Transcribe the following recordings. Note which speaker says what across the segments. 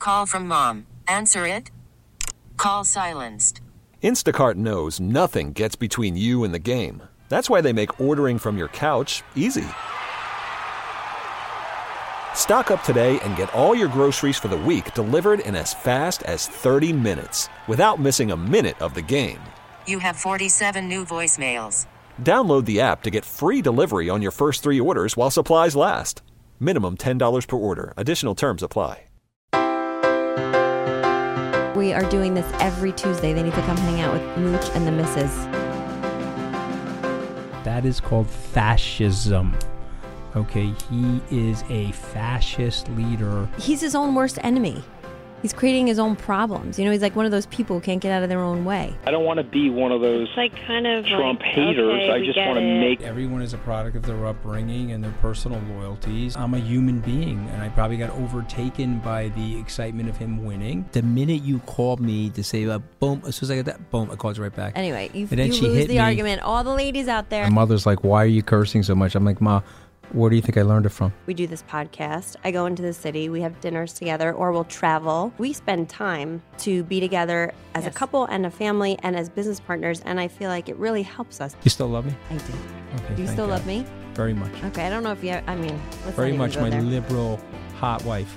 Speaker 1: Call from mom. Answer it. Call silenced.
Speaker 2: Instacart knows nothing gets between you and the game. That's why they make ordering from your couch easy. Stock up today and get all your groceries for the week delivered in as fast as 30 minutes without missing a minute of the game.
Speaker 1: You have 47 new voicemails.
Speaker 2: Download the app to get free delivery on your first 3 orders while supplies last. Minimum $10 per order. Additional terms apply.
Speaker 3: We are doing this every Tuesday. They need to come hang out with Mooch and the Misses.
Speaker 4: That is called fascism. Okay, he is a fascist leader.
Speaker 3: He's his own worst enemy. He's creating his own problems. You know, he's like one of those people who can't get out of their own way.
Speaker 5: I don't want to be one of those Trump haters.
Speaker 6: Okay,
Speaker 5: I just want to make...
Speaker 4: Everyone is a product of their upbringing and their personal loyalties. I'm a human being, and I probably got overtaken by the excitement of him winning. The minute you called me to say, boom, as soon as I got that, boom, I called you right back.
Speaker 3: Anyway, you
Speaker 4: And then she
Speaker 3: lose
Speaker 4: hit
Speaker 3: the
Speaker 4: me.
Speaker 3: argument. All the ladies out there.
Speaker 4: My mother's like, why are you cursing so much? I'm like, Ma, where do you think I learned it from?
Speaker 6: We do this podcast. I go into the city. We have dinners together, or we'll travel. We spend time to be together as a couple and a family and as business partners, and I feel like it really helps us.
Speaker 4: You still love me?
Speaker 3: I do.
Speaker 4: Okay,
Speaker 3: Do you
Speaker 4: thank
Speaker 3: still
Speaker 4: God.
Speaker 3: love me?
Speaker 4: Very much.
Speaker 3: Okay, I don't know if you, let's
Speaker 4: Very
Speaker 3: not even
Speaker 4: much
Speaker 3: go
Speaker 4: my
Speaker 3: there.
Speaker 4: liberal, hot wife.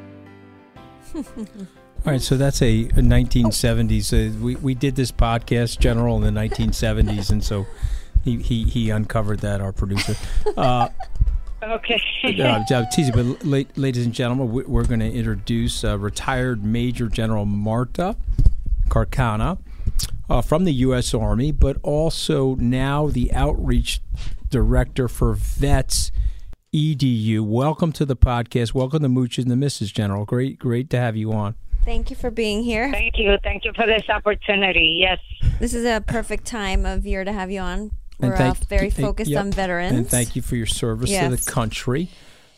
Speaker 4: All right, so that's a 1970s. We did this podcast, General, in the 1970s, and so he uncovered that, our producer.
Speaker 7: Okay.
Speaker 4: Teasy, but ladies and gentlemen, we're going to introduce retired Major General Marta Carcana from the U.S. Army, but also now the Outreach Director for Vets EDU. Welcome to the podcast. Welcome to Mooch and the Misses, General. Great to have you on.
Speaker 3: Thank you for being here.
Speaker 7: Thank you. Thank you for this opportunity. Yes.
Speaker 3: This is a perfect time of year to have you on. We're very focused on veterans.
Speaker 4: And thank you for your service to the country.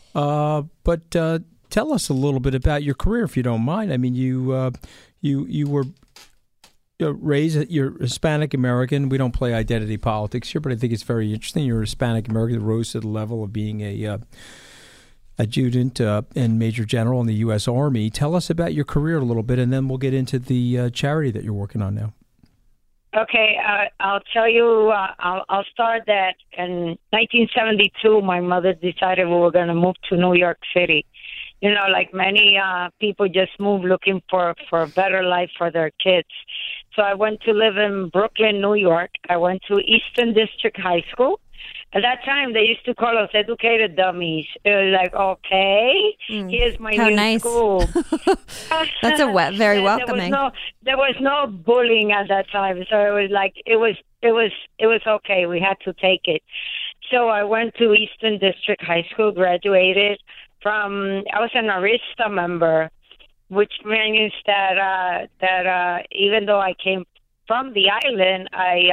Speaker 4: But tell us a little bit about your career, if you don't mind. I mean, you were raised, you're Hispanic American. We don't play identity politics here, but I think it's very interesting. You're Hispanic American that rose to the level of being a adjutant and Major General in the U.S. Army. Tell us about your career a little bit, and then we'll get into the charity that you're working on now.
Speaker 7: Okay, I'll tell you, I'll start that in 1972, my mother decided we were going to move to New York City. You know, like many people just move looking for a better life for their kids. So I went to live in Brooklyn, New York. I went to Eastern District High School. At that time, they used to call us educated dummies. It was like, okay, here's my new school.
Speaker 3: That's very welcoming.
Speaker 7: There was no bullying at that time, so it was like it was okay. We had to take it. So I went to Eastern District High School, graduated from. I was an Arista member, which means that even though I came from the island,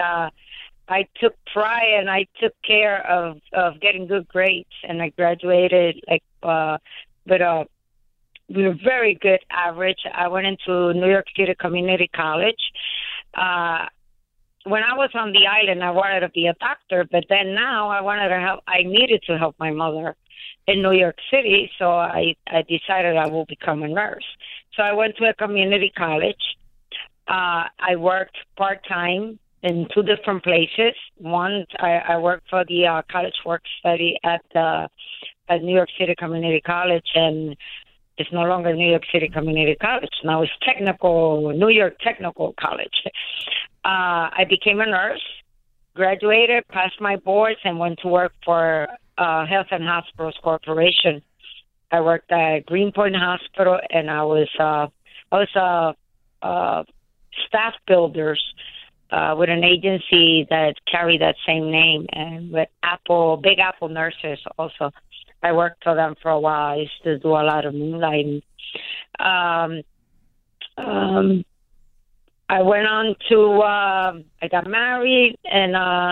Speaker 7: I took pride and I took care of getting good grades, and I graduated with a very good average. I went into New York City Community College. When I was on the island, I wanted to be a doctor, but then now I needed to help my mother in New York City, so I decided I will become a nurse. So I went to a community college. I worked part-time in 2 different places. One, I worked for the college work study at New York City Community College, and it's no longer New York City Community College. Now it's New York Technical College. I became a nurse, graduated, passed my boards, and went to work for Health and Hospitals Corporation. I worked at Greenpoint Hospital, and I was staff builders with an agency that carried that same name, and with Big Apple Nurses also. I worked for them for a while. I used to do a lot of moonlighting. I went on to, I got married in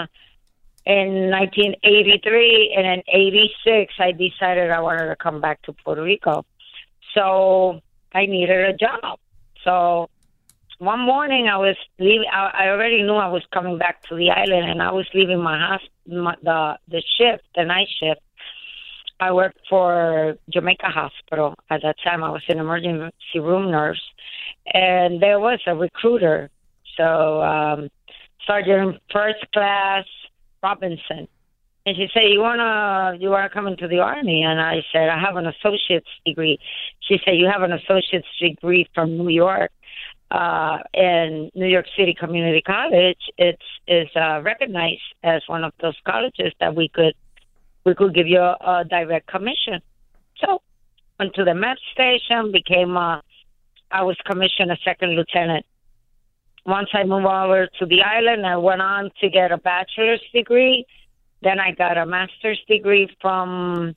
Speaker 7: 1983, and in 86, I decided I wanted to come back to Puerto Rico. So I needed a job. So one morning I was leaving. I already knew I was coming back to the island, and I was leaving my house, the night shift. I worked for Jamaica Hospital. At that time, I was an emergency room nurse, and there was a recruiter. So, Sergeant First Class Robinson, and she said, "You wanna come into the Army?" And I said, "I have an associate's degree." She said, "You have an associate's degree from New York, and New York City Community College. It's recognized as one of those colleges that we could give you a direct commission." So, went to the med station, I was commissioned a second lieutenant. Once I moved over to the island, I went on to get a bachelor's degree. Then I got a master's degree from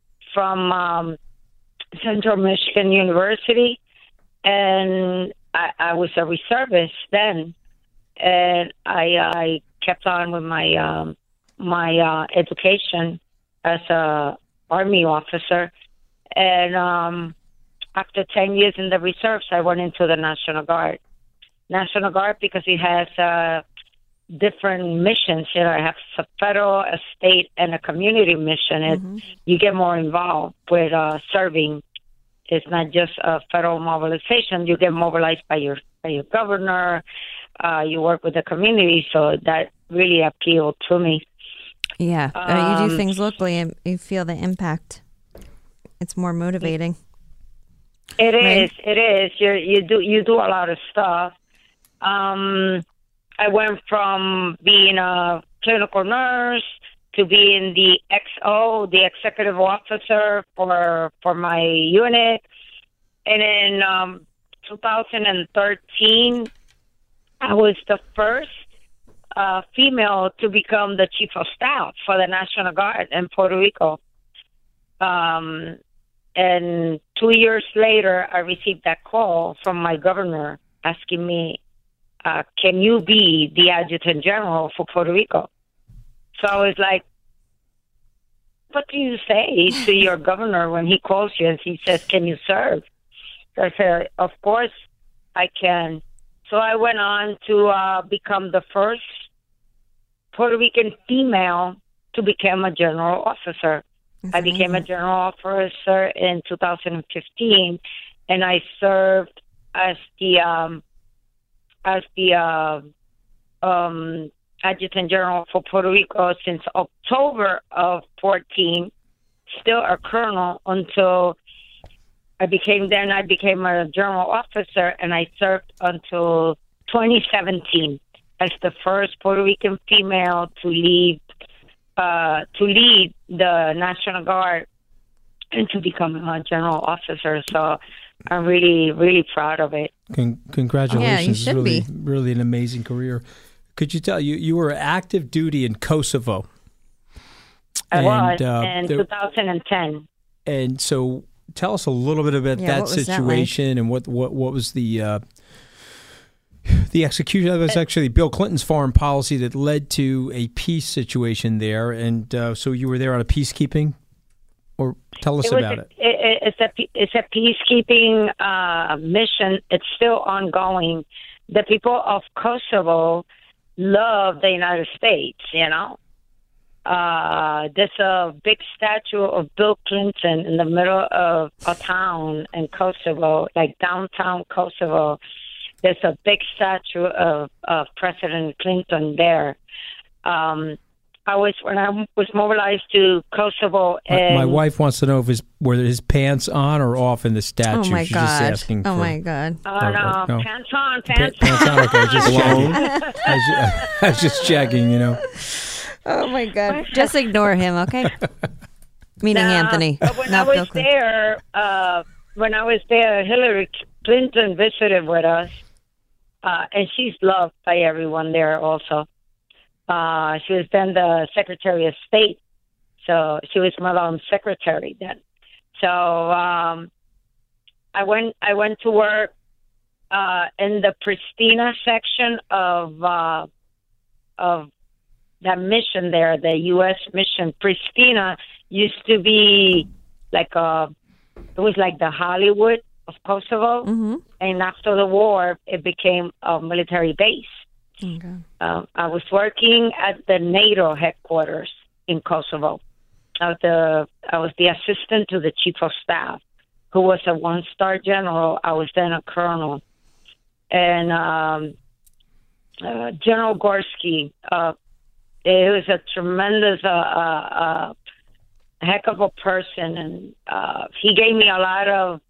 Speaker 7: Central Michigan University, and I was a reservist then, and I kept on with my education as a Army officer. And after 10 years in the reserves, I went into the National Guard. National Guard, because it has different missions. You know, I have a federal, a state, and a community mission. You get more involved with serving. It's not just a federal mobilization. You get mobilized by your governor. You work with the community, so that really appealed to me.
Speaker 3: Yeah, you do things locally, and you feel the impact. It's more motivating.
Speaker 7: It is. You do a lot of stuff. I went from being a clinical nurse to being the XO, the executive officer for my unit. And in 2013, I was the first female to become the chief of staff for the National Guard in Puerto Rico. And 2 years later, I received that call from my governor asking me, can you be the adjutant general for Puerto Rico? So I was like, what do you say to your governor when he calls you and he says, can you serve? So I said, of course I can. So I went on to become the first Puerto Rican female to become a general officer. I became a general officer in 2015, and I served as the adjutant general for Puerto Rico since October of 14, still a colonel until I became a general officer, and I served until 2017 as the first Puerto Rican female to lead the National Guard and to become a general officer. So I'm really, really proud of it.
Speaker 4: Congratulations.
Speaker 3: Yeah, you should
Speaker 4: really,
Speaker 3: be.
Speaker 4: Really an amazing career. Could you tell, you were active duty in Kosovo?
Speaker 7: I was in 2010.
Speaker 4: And so tell us a little bit about that situation and what was the execution. That was actually Bill Clinton's foreign policy that led to a peace situation there. And so you were there on a peacekeeping, or tell us about it.
Speaker 7: It's a peacekeeping mission. It's still ongoing. The people of Kosovo love the United States, you know. There's a big statue of Bill Clinton in the middle of a town in Kosovo, like downtown Kosovo. There's a big statue of President Clinton there. When I was mobilized to Kosovo, and
Speaker 4: my wife wants to know were his pants on or off in the statue.
Speaker 3: Oh my
Speaker 4: She's
Speaker 3: God!
Speaker 4: Just asking
Speaker 3: My God!
Speaker 7: No, pants on.
Speaker 4: Pants on. Okay, just checking. I was just checking. You know.
Speaker 3: Oh my God! Just ignore him, okay? Meaning Anthony.
Speaker 7: When I was there, Hillary Clinton visited with us, and she's loved by everyone there also. She was then the Secretary of State, so she was Madame's secretary then. So I went to work in the Pristina section of that mission there, the U.S. mission. Pristina used to be it was like the Hollywood of Kosovo, and after the war, it became a military base. Okay. I was working at the NATO headquarters in Kosovo, I was the assistant to the chief of staff, who was a 1-star general. I was then a colonel. And General Gorski, it was a tremendous, heck of a person, and he gave me a lot of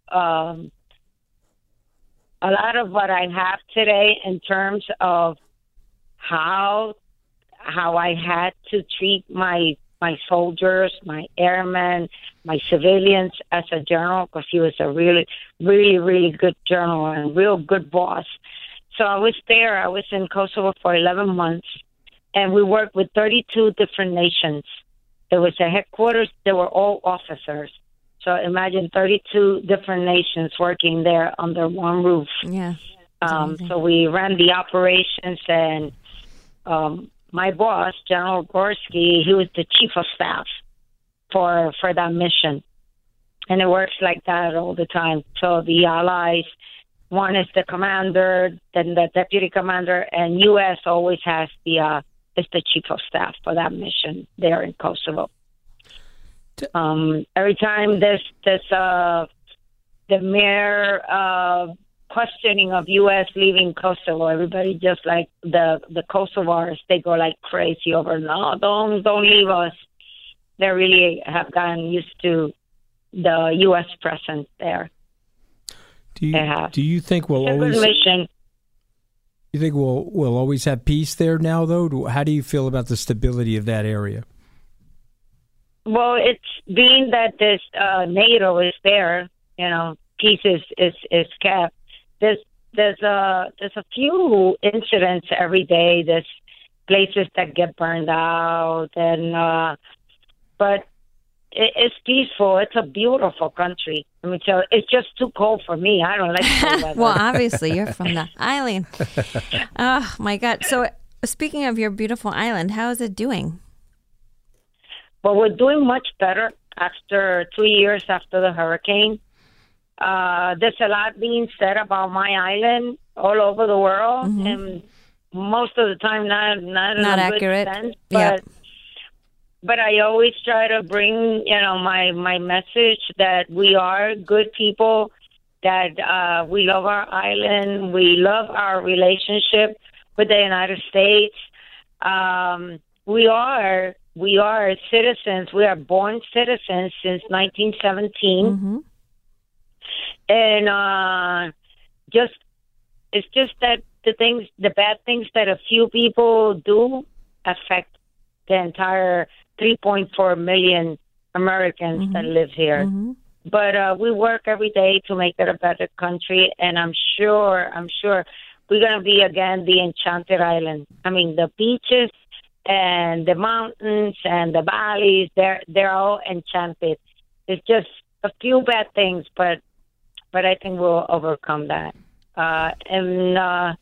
Speaker 7: what I have today in terms of how I had to treat my soldiers, my airmen, my civilians as a general, because he was a really, really, really good general and real good boss. So I was there. I was in Kosovo for 11 months, and we worked with 32 different nations. There was a headquarters. They were all officers. So imagine 32 different nations working there under one roof.
Speaker 3: Yeah.
Speaker 7: So we ran the operations, and my boss, General Gorski, he was the chief of staff for that mission. And it works like that all the time. So the allies, one is the commander, then the deputy commander, and U.S. always has is the chief of staff for that mission there in Kosovo. Every time there's the mere questioning of U.S. leaving Kosovo, everybody just like the Kosovars, they go like crazy over, no, don't leave us. They really have gotten used to the U.S. presence there. Do you
Speaker 4: think we'll always?
Speaker 7: Mission.
Speaker 4: You think we'll always have peace there now, though? How do you feel about the stability of that area?
Speaker 7: Well, it's being that this NATO is there, peace is kept. There's a few incidents every day. There's places that get burned out, and but it's peaceful. It's a beautiful country. I mean, so it's just too cold for me. I don't like cold weather.
Speaker 3: Well, obviously, you're from the island. Oh, my God. So speaking of your beautiful island, how is it doing?
Speaker 7: Well, we're doing much better after 2 years after the hurricane. There's a lot being said about my island all over the world, and most of the time not in a
Speaker 3: accurate.
Speaker 7: Good sense, but I always try to bring, my message that we are good people, that we love our island, we love our relationship with the United States. We are citizens. We are born citizens since 1917. And it's just that the bad things that a few people do affect the entire 3.4 million Americans that live here. But we work every day to make it a better country, and I'm sure we're going to be again the enchanted island. I mean, the beaches and the mountains and the valleys, they're all enchanted. It's just a few bad things, but I think we'll overcome that. And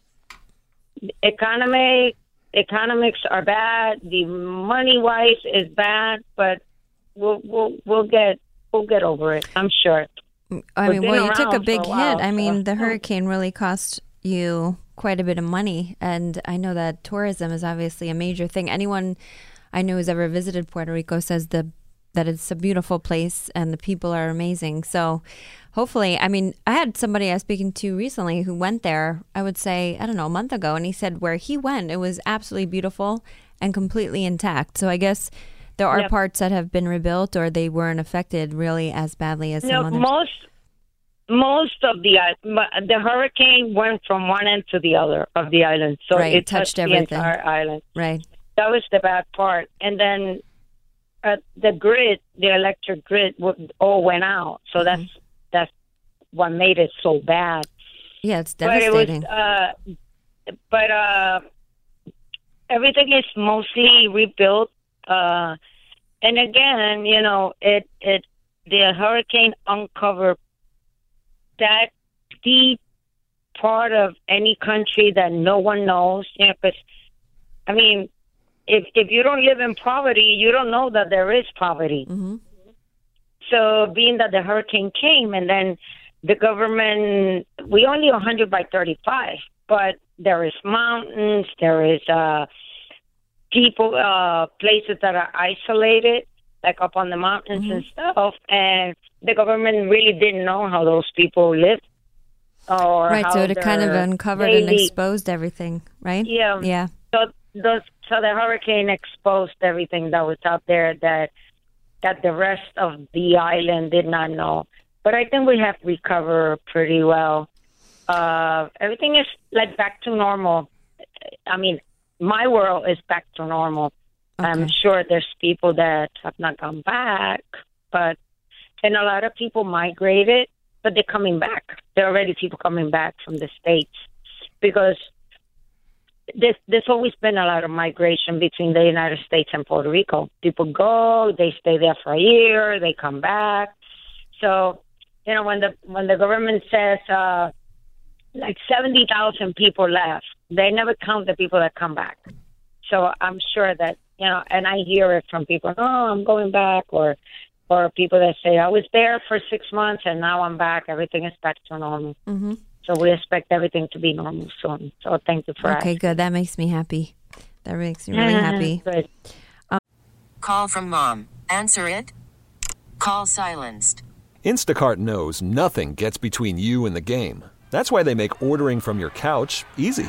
Speaker 7: economics are bad. The money-wise is bad, but we'll get over it. I'm sure.
Speaker 3: I mean, well, you took a big hit. I mean, the hurricane really cost you quite a bit of money, and I know that tourism is obviously a major thing. Anyone I know who's ever visited Puerto Rico says that it's a beautiful place and the people are amazing. So hopefully, I mean, I had somebody I was speaking to recently who went there, I would say, I don't know, a month ago, and he said where he went, it was absolutely beautiful and completely intact. So I guess there are parts that have been rebuilt, or they weren't affected really as badly as some others.
Speaker 7: Most of the hurricane went from one end to the other of the island, so it touched everything. The entire island.
Speaker 3: Right.
Speaker 7: That was the bad part, and then the electric grid, all went out. So that's what made it so bad.
Speaker 3: Yeah, it's devastating.
Speaker 7: But everything is mostly rebuilt. And again, the hurricane uncovered that deep part of any country that no one knows. Because, I mean, if you don't live in poverty, you don't know that there is poverty. So being that the hurricane came, and then the government, we only 100 by 35, but there is mountains, there is people, places that are isolated. like up on the mountains and stuff, and the government really didn't know how those people lived.
Speaker 3: Right, so it kind of uncovered and exposed everything, right?
Speaker 7: Yeah.
Speaker 3: Yeah.
Speaker 7: So the hurricane exposed everything that was out there that the rest of the island did not know. But I think we have recovered pretty well. Everything is like back to normal. I mean, my world is back to normal. Okay. I'm sure there's people that have not gone back, and a lot of people migrated, but they're coming back. There are already people coming back from the States because there's always been a lot of migration between the United States and Puerto Rico. People go, they stay there for a year, they come back. So, you know, when the government says like 70,000 people left, they never count the people that come back. So I'm sure that, you know, and I hear it from people, oh, I'm going back, or people that say, I was there for 6 months and now I'm back. Everything is back to normal. Mm-hmm. So we expect everything to be normal soon. So thank you for asking.
Speaker 3: Okay, good. That makes me happy. That makes me really happy.
Speaker 7: Good.
Speaker 1: Call from mom. Answer it. Call silenced.
Speaker 2: Instacart knows nothing gets between you and the game. That's why they make ordering from your couch easy.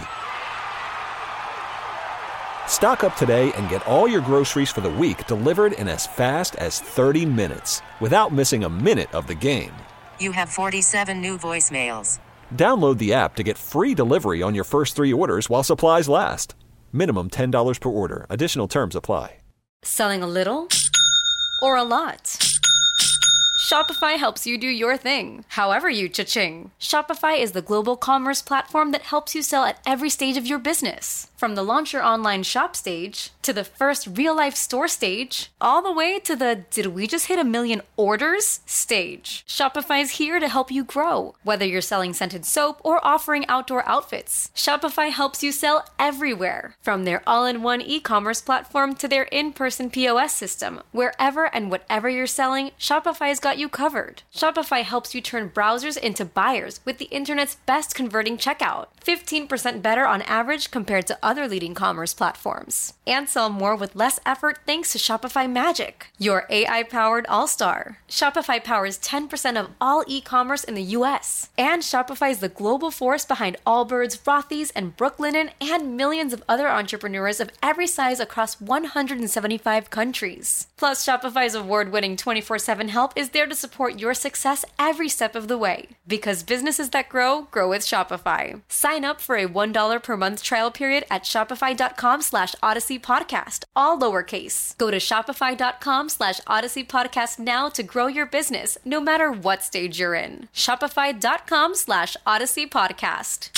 Speaker 2: Stock up today and get all your groceries for the week delivered in as fast as 30 minutes without missing a minute of the game.
Speaker 1: You have 47 new voicemails.
Speaker 2: Download the app to get free delivery on your first 3 orders while supplies last. Minimum $10 per order. Additional terms apply.
Speaker 8: Selling a little or a lot? Shopify helps you do your thing, however you cha-ching. Shopify is the global commerce platform that helps you sell at every stage of your business. From the launch your online shop stage, to the first real-life store stage, all the way to the did we just hit 1 million orders stage. Shopify's here to help you grow. Whether you're selling scented soap or offering outdoor outfits, Shopify helps you sell everywhere. From their all-in-one e-commerce platform to their in-person POS system, wherever and whatever you're selling, Shopify's got you covered. Shopify helps you turn browsers into buyers with the internet's best converting checkout. 15% better on average compared to other leading commerce platforms. And sell more with less effort thanks to Shopify Magic, your AI-powered all-star. Shopify powers 10% of all e-commerce in the U.S. And Shopify is the global force behind Allbirds, Rothy's, and Brooklinen, and millions of other entrepreneurs of every size across 175 countries. Plus, Shopify's award-winning 24/7 help is there to support your success every step of the way. Because businesses that grow, grow with Shopify. Sign up for a $1 per month trial period at shopify.com/Odyssey Podcast, all lowercase. Go to shopify.com/Odyssey Podcast now to grow your business, no matter what stage you're in. Shopify.com/Odyssey Podcast.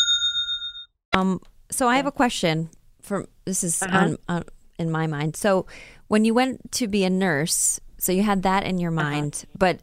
Speaker 3: So I have a question. This is in my mind. So when you went to be a nurse, so you had that in your mind, but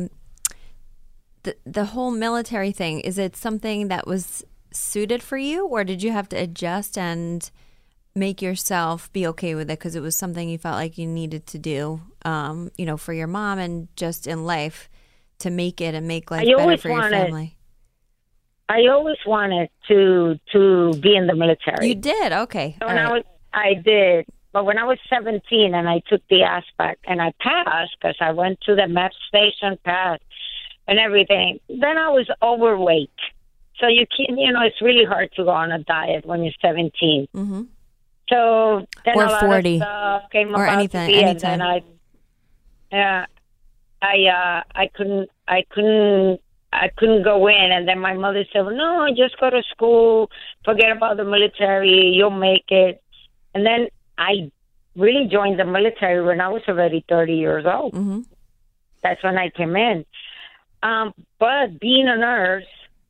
Speaker 3: the whole military thing, is it something that was suited for you, or did you have to adjust and make yourself be okay with it because it was something you felt like you needed to do, you know, for your mom and just in life to make it and make life better for your family?
Speaker 7: I always wanted to be in the military.
Speaker 3: You did? Okay.
Speaker 7: So I did. But when I was 17 and I took the ASPEC and I passed because I went to the MEP station, passed and everything, then I was overweight. So it's really hard to go on a diet when you're 17. Mm-hmm. So then
Speaker 3: or
Speaker 7: a lot
Speaker 3: 40
Speaker 7: of stuff came
Speaker 3: or
Speaker 7: about
Speaker 3: anything,
Speaker 7: to be,
Speaker 3: anytime.
Speaker 7: And then I couldn't go in, and then my mother said, well, "No, just go to school. Forget about the military. You'll make it." And then I really joined the military when I was already 30 years old. Mm-hmm. That's when I came in. But being a nurse,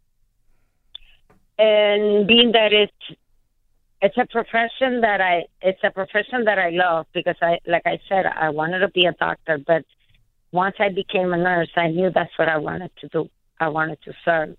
Speaker 7: and being that it's a profession that I love, because like I said, I wanted to be a doctor, but once I became a nurse, I knew that's what I wanted to do. I wanted to serve.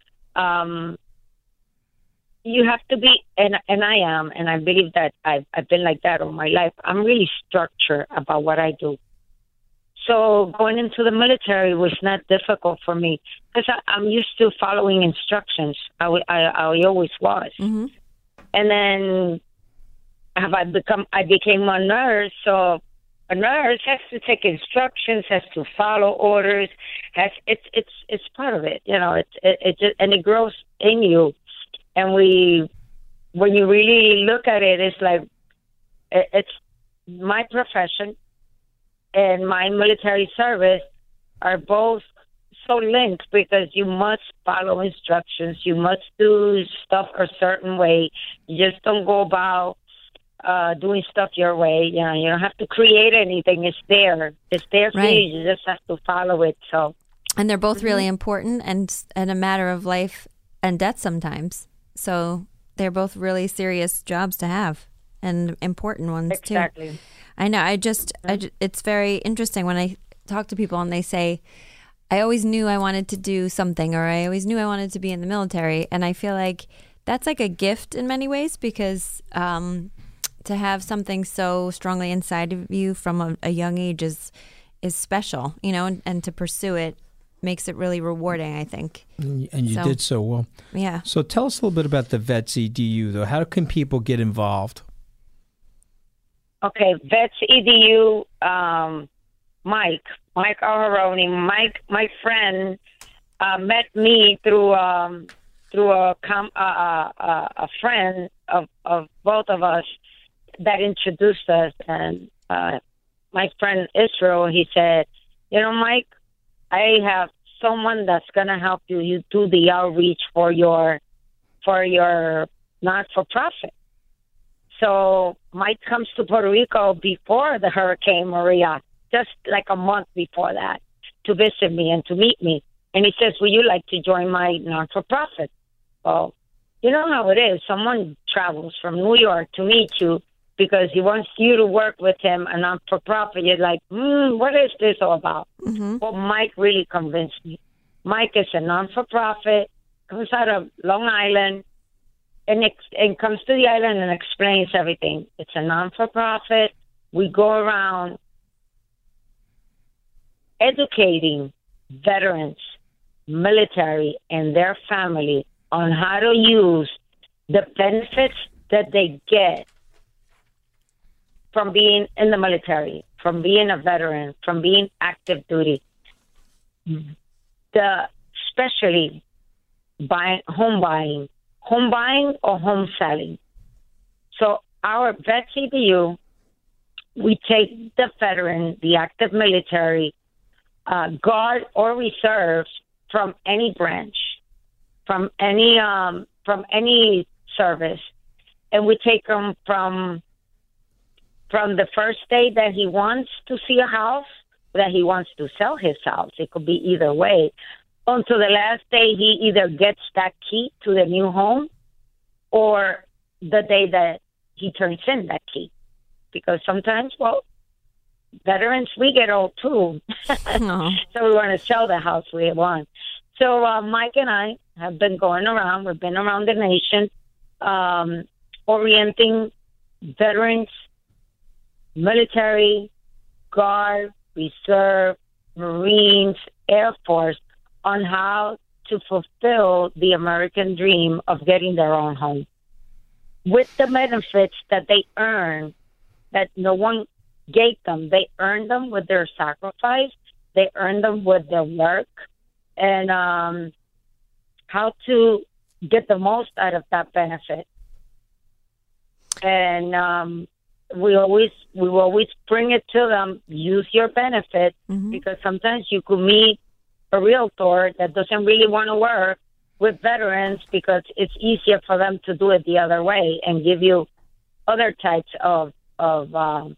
Speaker 7: You have to be, and I am, and I believe that I've been like that all my life. I'm really structured about what I do. So going into the military was not difficult for me because I'm used to following instructions. I always was. Mm-hmm. And then I became a nurse, so A nurse has to take instructions, has to follow orders. It's part of it, and it grows in you. And when you really look at it, it's like it's my profession and my military service are both so linked because you must follow instructions. You must do stuff a certain way. You just don't go about doing stuff your way. You don't have to create anything. It's there. It's there for you. You just have to follow it. So,
Speaker 3: and they're both really important and a matter of life and death sometimes. So they're both really serious jobs to have and important ones too.
Speaker 7: Exactly.
Speaker 3: I know. It's very interesting when I talk to people and they say, I always knew I wanted to do something, or I always knew I wanted to be in the military. And I feel like that's like a gift in many ways because to have something so strongly inside of you from a young age is special, and to pursue it makes it really rewarding, I think.
Speaker 4: And you did so well.
Speaker 3: Yeah.
Speaker 4: So tell us a little bit about the Vets EDU, though. How can people get involved?
Speaker 7: Okay, Vets EDU, Mike O'Haroni. My friend met me through a friend of both of us that introduced us. And my friend Israel, he said, Mike, I have someone that's going to help you. You do the outreach for your not-for-profit. So Mike comes to Puerto Rico before the Hurricane Maria, just like a month before that, to visit me and to meet me. And he says, would you like to join my non-for-profit? Well, you know how it is. Someone travels from New York to meet you because he wants you to work with him, a non-for-profit. You're like, what is this all about? Mm-hmm. Well, Mike really convinced me. Mike is a non-for-profit, comes out of Long Island, and comes to the island and explains everything. It's a non-for-profit. We go around educating veterans, military, and their family on how to use the benefits that they get from being in the military, from being a veteran, from being active duty, especially home buying or home selling. So our Vets EDU, we take the veteran, the active military, Guard or reserves from any branch, from any service, and we take them from the first day that he wants to see a house, that he wants to sell his house. It could be either way. Until the last day he either gets that key to the new home or the day that he turns in that key. Because sometimes, veterans, we get old too. So we want to sell the house we want. So Mike and I have been going around. We've been around the nation, orienting veterans, military, Guard, Reserve, Marines, Air Force on how to fulfill the American dream of getting their own home with the benefits that they earn, that no one gave them. They earned them with their sacrifice. They earned them with their work, and how to get the most out of that benefit. And we always bring it to them. Use your benefit, because sometimes you could meet a realtor that doesn't really want to work with veterans because it's easier for them to do it the other way and give you other types of home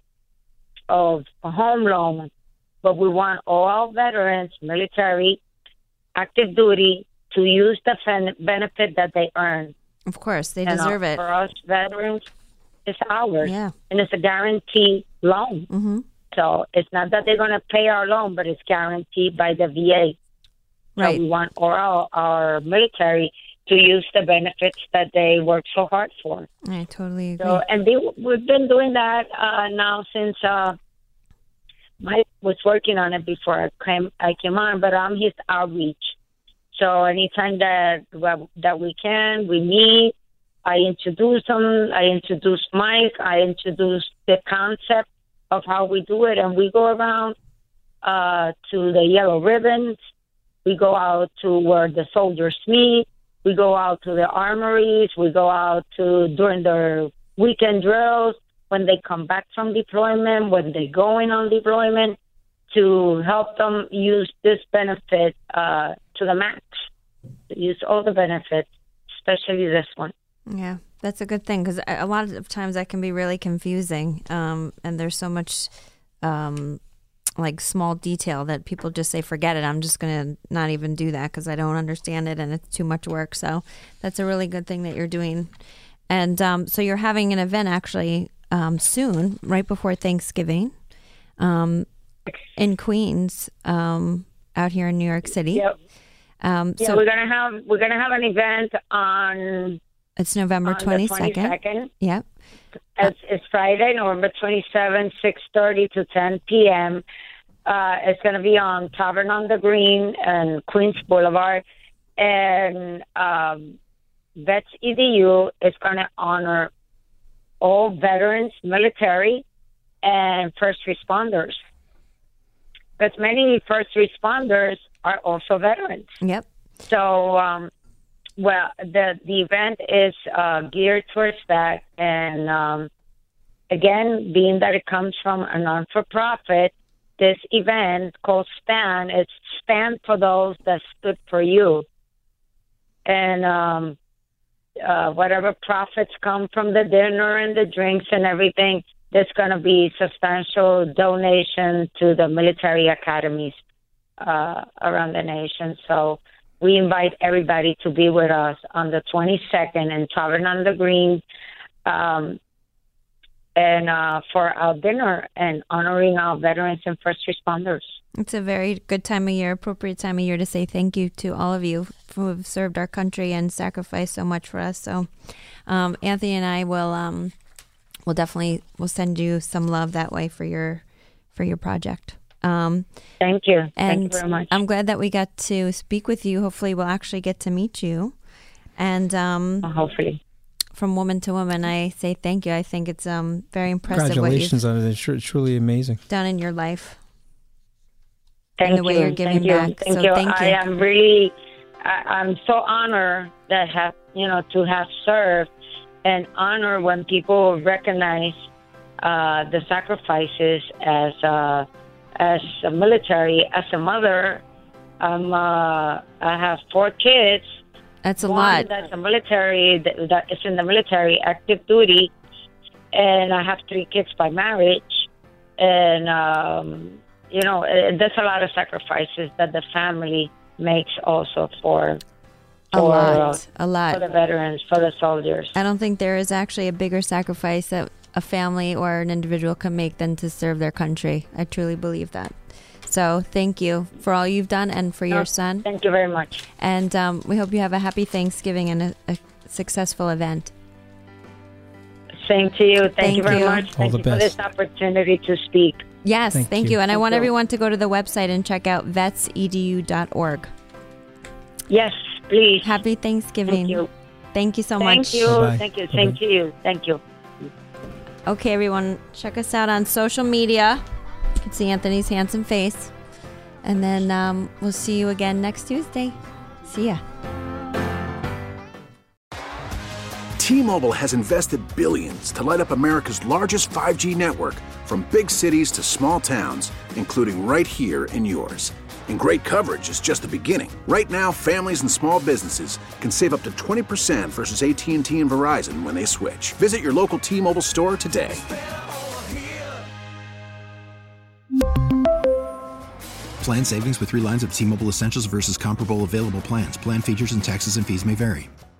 Speaker 7: loan. But we want all veterans, military, active duty, to use the benefit that they earn.
Speaker 3: Of course, they deserve it.
Speaker 7: For us veterans, it's ours.
Speaker 3: Yeah. And
Speaker 7: it's a guaranteed loan.
Speaker 3: Mm-hmm.
Speaker 7: So it's not that they're going to pay our loan, but it's guaranteed by the VA.
Speaker 3: Right.
Speaker 7: So we want all our military to use the benefits that they work so hard for.
Speaker 3: I totally agree.
Speaker 7: So, and we've been doing that now since Mike was working on it before I came on, but I'm his outreach. So anytime that we can, we meet. I introduce them. I introduce Mike. I introduce the concept of how we do it. And we go around to the yellow ribbons. We go out to where the soldiers meet. We go out to the armories. We go out to during their weekend drills, when they come back from deployment, when they're going on deployment, to help them use this benefit to the max, to use all the benefits, especially this one.
Speaker 3: Yeah, that's a good thing, because a lot of times that can be really confusing, and there's so much like small detail that people just say, forget it, I'm just going to not even do that because I don't understand it and it's too much work. So that's a really good thing that you're doing. And so you're having an event actually soon, right before Thanksgiving, in Queens, out here in New York City.
Speaker 7: Yep.
Speaker 3: So
Speaker 7: we're gonna have an event on.
Speaker 3: It's November 22nd. Yep.
Speaker 7: It's Friday, November 27th, 6:30 to 10 p.m. It's going to be on Tavern on the Green and Queens Boulevard. And Vets EDU is going to honor all veterans, military, and first responders. Because many first responders are also veterans.
Speaker 3: Yep.
Speaker 7: So, the event is geared towards that, and again, being that it comes from a non-for-profit, this event called STAND, it's Stand for Those That Stood for You, and whatever profits come from the dinner and the drinks and everything, there's going to be substantial donation to the military academies around the nation. So we invite everybody to be with us on the 22nd in Tavern on the Green, and for our dinner and honoring our veterans and first responders.
Speaker 3: It's a very good time of year, appropriate time of year to say thank you to all of you who have served our country and sacrificed so much for us. So Anthony and I will we'll send you some love that way for your project.
Speaker 7: Thank you.
Speaker 3: And
Speaker 7: thank you very much.
Speaker 3: I'm glad that we got to speak with you. Hopefully we'll actually get to meet you. And
Speaker 7: hopefully.
Speaker 3: From woman to woman, I say thank you. I think it's very impressive.
Speaker 4: Congratulations on it. It's truly amazing.
Speaker 3: Done in your life.
Speaker 7: Thank
Speaker 3: and the way you're giving back.
Speaker 7: Thank you. I'm so honored that to have served, and honor when people recognize the sacrifices as a military. As a mother, I have 4 kids.
Speaker 3: That's a
Speaker 7: One
Speaker 3: lot.
Speaker 7: That's a military that is in the military, active duty, and I have 3 kids by marriage, and there's a lot of sacrifices that the family makes also for
Speaker 3: a lot
Speaker 7: for the veterans, for the soldiers.
Speaker 3: I don't think there is actually a bigger sacrifice that a family or an individual can make than to serve their country. I truly believe that. So thank you for all you've done and for your son.
Speaker 7: Thank you very much.
Speaker 3: And we hope you have a happy Thanksgiving and a successful event.
Speaker 7: Same to you. Thank you very much.
Speaker 4: All
Speaker 7: Thank
Speaker 4: the
Speaker 7: you
Speaker 4: best.
Speaker 7: for this opportunity to speak.
Speaker 3: Yes, thank you. And I want
Speaker 7: you.
Speaker 3: everyone to go to the website and check out vetsedu.org.
Speaker 7: Yes, please.
Speaker 3: Happy Thanksgiving.
Speaker 7: Thank you.
Speaker 3: Thank you so much.
Speaker 7: Thank you.
Speaker 4: Bye-bye.
Speaker 7: Thank you. Same to you. Thank you.
Speaker 3: Okay, everyone, check us out on social media. You can see Anthony's handsome face. And then we'll see you again next Tuesday. See ya.
Speaker 9: T-Mobile has invested billions to light up America's largest 5G network, from big cities to small towns, including right here in yours. And great coverage is just the beginning. Right now, families and small businesses can save up to 20% versus AT&T and Verizon when they switch. Visit your local T-Mobile store today.
Speaker 10: Plan savings with 3 lines of T-Mobile Essentials versus comparable available plans. Plan features and taxes and fees may vary.